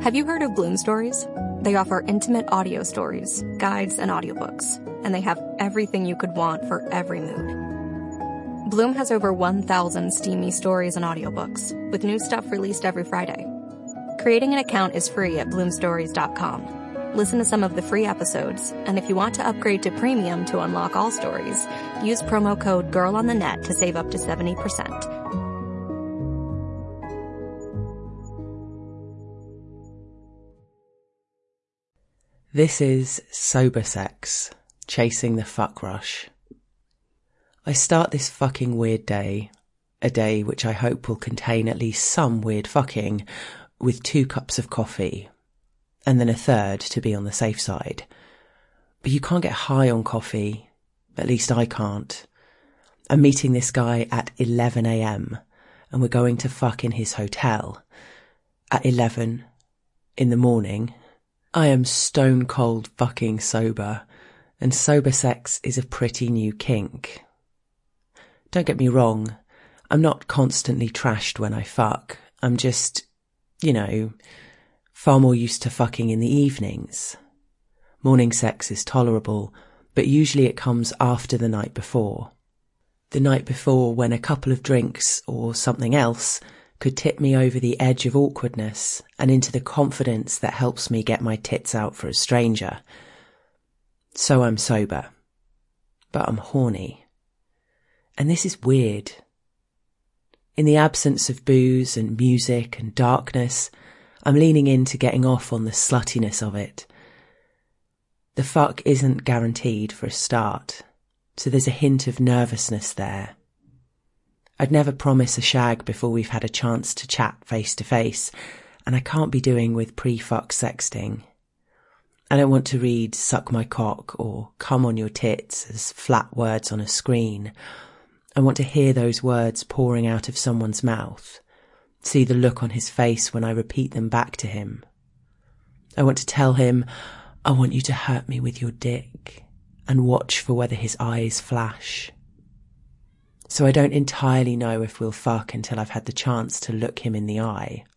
Have you heard of Bloom Stories? They offer intimate audio stories, guides, and audiobooks, and they have everything you could want for every mood. Bloom has over 1,000 steamy stories and audiobooks, with new stuff released every Friday. Creating an account is free at bloomstories.com. Listen to some of the free episodes, and if you want to upgrade to premium to unlock all stories, use promo code GIRLONTHENET to save up to 70%. This is Sober Sex, Chasing the Fuck Rush. I start this fucking weird day, a day which I hope will contain at least some weird fucking, with 2 cups of coffee, and then a third to be on the safe side. But you can't get high on coffee, at least I can't. I'm meeting this guy at 11 a.m, and we're going to fuck in his hotel. At 11 in the morning. I am stone cold fucking sober, and sober sex is a pretty new kink. Don't get me wrong, I'm not constantly trashed when I fuck. I'm just, far more used to fucking in the evenings. Morning sex is tolerable, but usually it comes after the night before. The night before, when a couple of drinks or something else could tip me over the edge of awkwardness and into the confidence that helps me get my tits out for a stranger. So I'm sober, but I'm horny. And this is weird. In the absence of booze and music and darkness, I'm leaning into getting off on the sluttiness of it. The fuck isn't guaranteed for a start, so there's a hint of nervousness there. I'd never promise a shag before we've had a chance to chat face to face, and I can't be doing with pre-fuck sexting. I don't want to read suck my cock or come on your tits as flat words on a screen. I want to hear those words pouring out of someone's mouth, see the look on his face when I repeat them back to him. I want to tell him, I want you to hurt me with your dick, and watch for whether his eyes flash. So I don't entirely know if we'll fuck until I've had the chance to look him in the eye.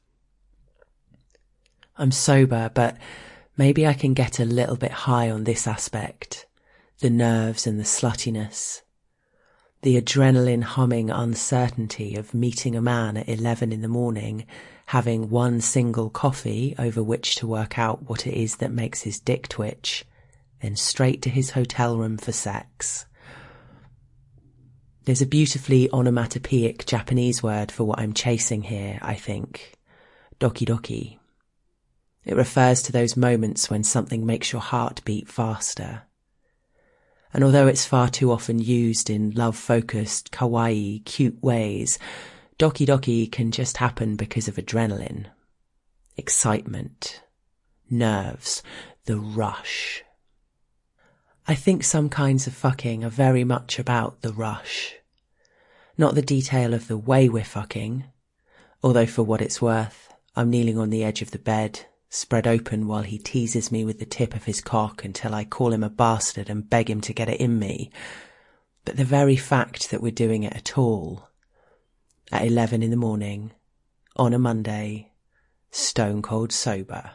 I'm sober, but maybe I can get a little bit high on this aspect, the nerves and the sluttiness, the adrenaline humming uncertainty of meeting a man at 11 in the morning, having one single coffee over which to work out what it is that makes his dick twitch, then straight to his hotel room for sex. There's a beautifully onomatopoeic Japanese word for what I'm chasing here, I think. Doki doki. It refers to those moments when something makes your heart beat faster. And although it's far too often used in love-focused, kawaii, cute ways, doki doki can just happen because of adrenaline. Excitement. Nerves. The rush. I think some kinds of fucking are very much about the rush. Not the detail of the way we're fucking, although for what it's worth, I'm kneeling on the edge of the bed, spread open while he teases me with the tip of his cock until I call him a bastard and beg him to get it in me. But the very fact that we're doing it at all, at 11 in the morning, on a Monday, stone cold sober.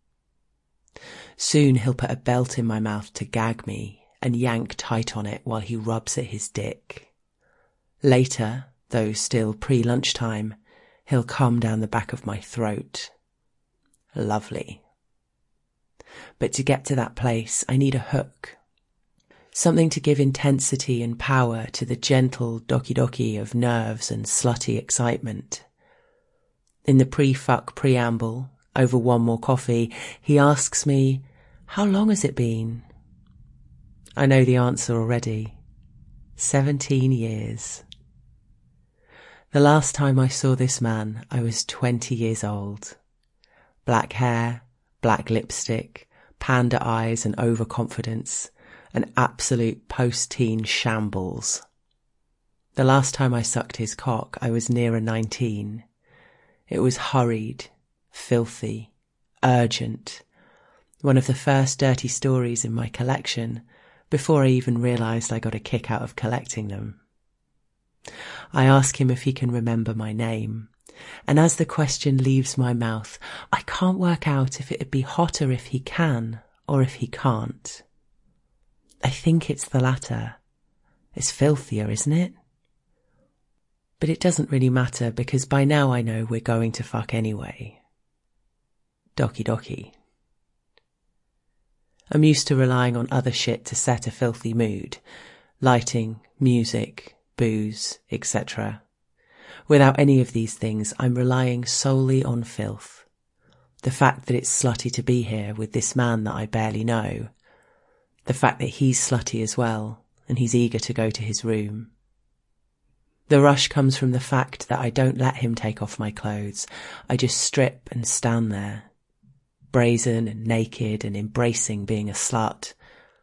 Soon he'll put a belt in my mouth to gag me and yank tight on it while he rubs at his dick. Later, though still pre-lunchtime, he'll come down the back of my throat. Lovely. But to get to that place, I need a hook. Something to give intensity and power to the gentle doki doki of nerves and slutty excitement. In the pre-fuck preamble, over one more coffee, he asks me, how long has it been? I know the answer already. 17 years. The last time I saw this man, I was 20 years old. Black hair, black lipstick, panda eyes and overconfidence, an absolute post-teen shambles. The last time I sucked his cock, I was nearer 19. It was hurried, filthy, urgent. One of the first dirty stories in my collection, before I even realised I got a kick out of collecting them. I ask him if he can remember my name, And as the question leaves my mouth, I can't work out if it'd be hotter if he can or if he can't. I think it's the latter. It's filthier, isn't it? But it doesn't really matter because by now I know we're going to fuck anyway. Doki doki. I'm used to relying on other shit to set a filthy mood. Lighting, music, booze, etc. Without any of these things, I'm relying solely on filth. The fact that it's slutty to be here with this man that I barely know. The fact that he's slutty as well, and he's eager to go to his room. The rush comes from the fact that I don't let him take off my clothes. I just strip and stand there, brazen and naked and embracing being a slut.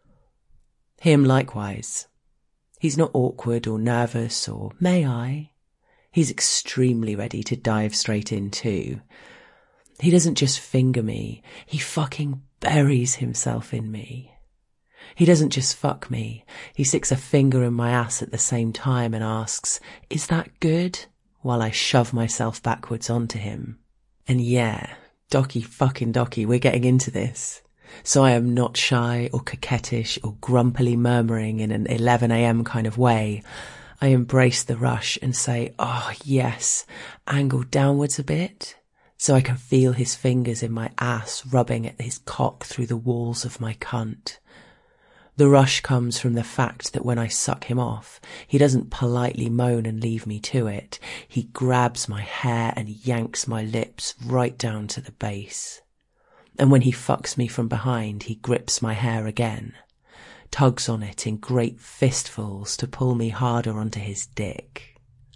Him likewise. He's not awkward or nervous or, may I? He's extremely ready to dive straight in too. He doesn't just finger me, he fucking buries himself in me. He doesn't just fuck me, he sticks a finger in my ass at the same time and asks, "Is that good?" while I shove myself backwards onto him. And yeah, doki, we're getting into this. So I am not shy or coquettish or grumpily murmuring in an 11 a.m. kind of way. I embrace the rush and say, "Oh yes, angle downwards a bit," so I can feel his fingers in my ass rubbing at his cock through the walls of my cunt. The rush comes from the fact that when I suck him off, he doesn't politely moan and leave me to it. He grabs my hair and yanks my lips right down to the base. And when he fucks me from behind, he grips my hair again, tugs on it in great fistfuls to pull me harder onto his dick.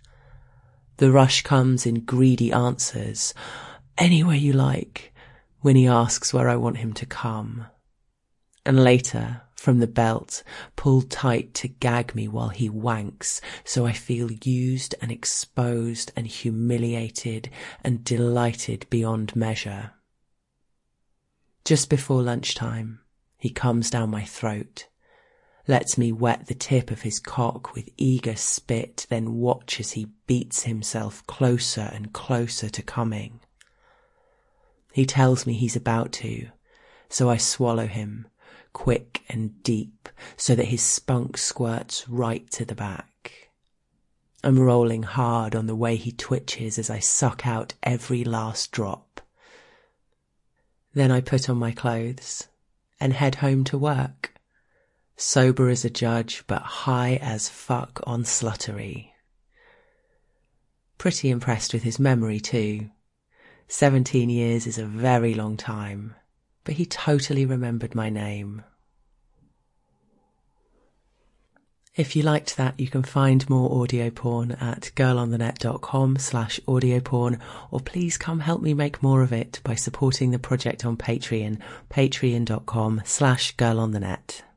The rush comes in greedy answers, "Anywhere you like," when he asks where I want him to come. And later, from the belt, pulled tight to gag me while he wanks, so I feel used and exposed and humiliated and delighted beyond measure. Just before lunchtime, he comes down my throat, lets me wet the tip of his cock with eager spit, then watch as he beats himself closer and closer to coming. He tells me he's about to, so I swallow him, quick and deep, so that his spunk squirts right to the back. I'm rolling hard on the way he twitches as I suck out every last drop. Then I put on my clothes and head home to work, sober as a judge but high as fuck on sluttery. Pretty impressed with his memory too. 17 years is a very long time, but he totally remembered my name. If you liked that, you can find more audio porn at girlonthenet.com/audioporn, or please come help me make more of it by supporting the project on Patreon, patreon.com/girlonthenet.